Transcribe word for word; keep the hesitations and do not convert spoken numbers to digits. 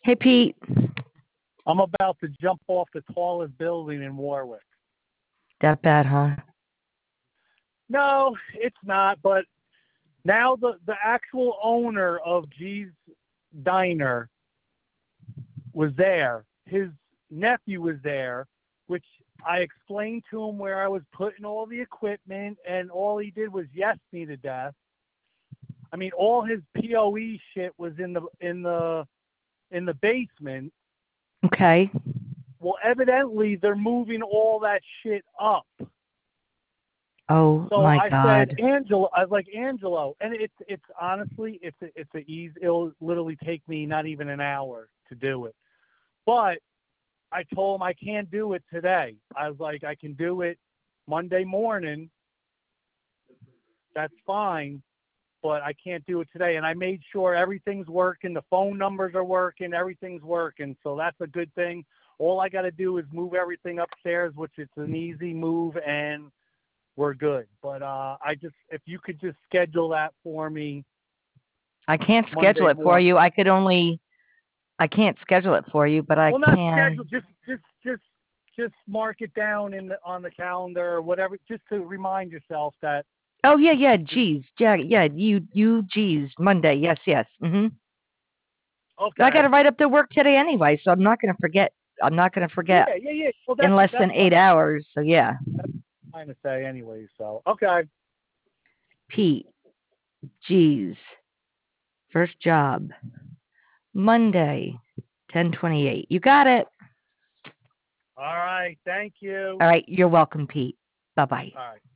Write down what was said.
Hey, Pete. I'm about to jump off the tallest building in Warwick. That bad, huh? No, it's not. But now the, the actual owner of G's Diner was there. His nephew was there, which I explained to him where I was putting all the equipment, and all he did was yes me to death. I mean, all his P O E shit was in the in the in the basement. Okay. Well, evidently they're moving all that shit up. Oh So my I God. said, Angelo, I was like, Angelo, and it's it's honestly, it's a, it's a easy. It'll literally take me not even an hour to do it. But I told him I can't do it today. I was like, I can do it Monday morning. That's fine, but I can't do it today. And I made sure everything's working. The phone numbers are working. Everything's working. So that's a good thing. All I got to do is move everything upstairs, which it's an easy move, and we're good. But uh, I just, if you could just schedule that for me. I can't schedule Monday it for morning. you. I could only, I can't schedule it for you, but I Well, not can. schedule. Just, just, just, just mark it down in the, on the calendar or whatever, just to remind yourself that. Oh yeah, yeah. Geez, yeah, yeah. You, you. Geez, Monday. Yes, yes. Mhm. I got Okay. to write up the work today anyway, so I'm not going to forget. I'm not going to Yeah, forget yeah, yeah. Well, in that's less that's than what eight hours. So yeah. I'm trying to say anyway. So okay. Pete. Geez. First job. Monday. ten twenty-eight. You got it. All right. Thank you. All right. You're welcome, Pete. Bye bye. All right.